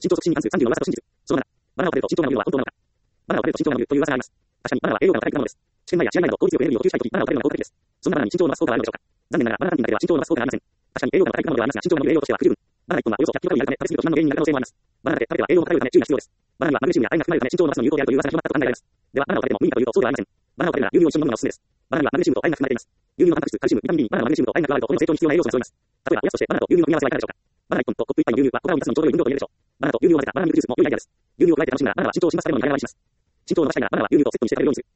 身長促進に関する30の噂と真実。その7、バナナを食べると慎重なのは本当なのか。バナナを食べると慎重なのという噂があります。確かにバナナは栄養価が高い果物です。試験前や試合前など効率よくエネルギーを補給したいとき、バナナを食べるのが効果的です。そんなバナナに慎重を伸ばす効果はあるのでしょうか。残念ながらバナナにだけでは慎重を伸ばす効果がありません。確かに栄養価の高い果物ではありますが、慎重なのに栄養としては不十分。バナナ1本はおよそ100キロカロリーあるため、食べ過ぎると肥満の原因になる可能性もあります。バナナだけ食べては栄養も偏るため注意が必要です。バナナにはマグネシウムや亜鉛が含まれるため慎重を伸ばすのに有効であるという噂が広まったと考えられます。では、バナナを食べても無理かというとそうではありません。バナナを食べるなら牛乳を一緒に飲むのがおすすめです。バナナにはマグネシウムと亜鉛が含まれています。牛乳のタンパク質、カルシウム、ビタミン B にバナナのマグネシウムと亜鉛が加わると骨の成長に必要な栄養素が揃います。例えばおやつとしてバナナと牛乳の組み合わせはいかがでしょうか。バナナ1本とコップ1杯の牛乳は小腹を満たすのにちょうど良い分量と言えるでしょう。バナナと牛乳を混ぜたバナナミルクジュースも良いアイデアです。牛乳を加えて楽しむならバナナは慎重を伸ばすためのに考えられます。慎重を伸ばしたいならバナナは牛乳とセットにして食べるようにする。